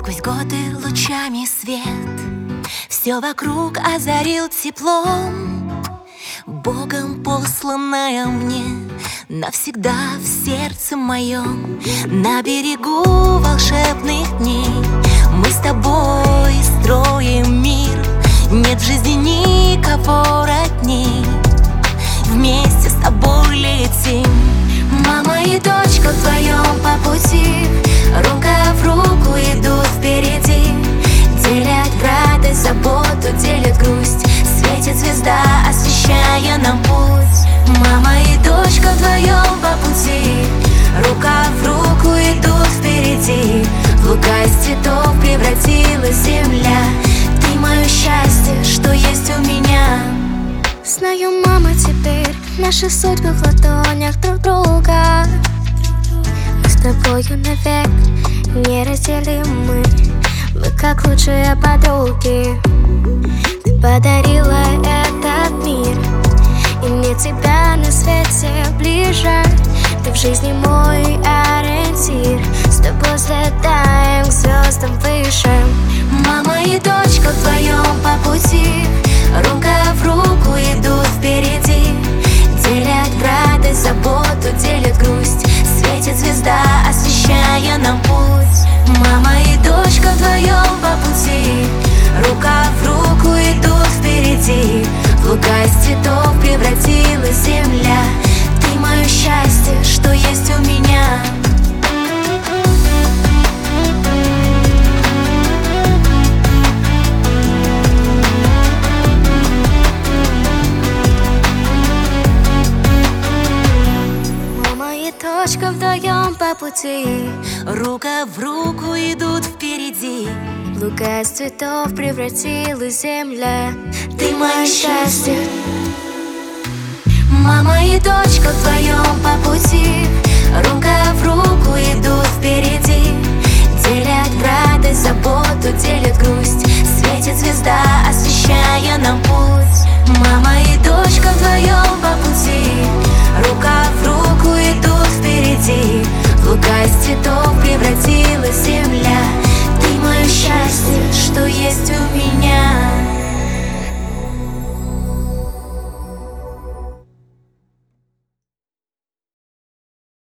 Сквозь годы лучами свет все вокруг озарил теплом, Богом посланная мне навсегда в сердце моем. На берегу волшебных дней мы с тобой строим мир. Нет в жизни никого родней, вместе с тобой летим. Мама и дочка вдвоем по пути, рука в руку идут впереди. Делят радость, заботу, делят грусть, светит звезда, освещая нам путь. Мама и дочка вдвоем по пути, рука в руку идут впереди. В луга из цветов превратилась земля. Ты мое счастье, что есть у меня. Знаю, мама, теперь наши судьбы в ладонях друг друга. Мы с тобою навек неразделимы, мы как лучшие подруги. Ты подарила этот мир, и мне тебя на свете ближе. Ты в жизни мой ориентир, с тобой взлетаем к звездам выше. Мама и дочка вдвоем по пути, рука в руку идут впереди. Делят радость, заботу, делят грусть, светит звезда, освещая нам путь. Мама и дочка вдвоем по пути, рука в руку идут впереди. В луга из цветов превратилась земля. Ты мое счастье, что есть у меня. Дочка вдвоем по пути, рука в руку идут впереди. в луга из цветов превратилась земля. Ты мое счастье. Мама и дочка вдвоем по пути, рука в руку идут впереди. Делят радость, заботу, делят грусть, светит звезда, освещая нам путь. Мама и дочка вдвоем по пути, рука в руку идут впереди. В луга из цветов превратилась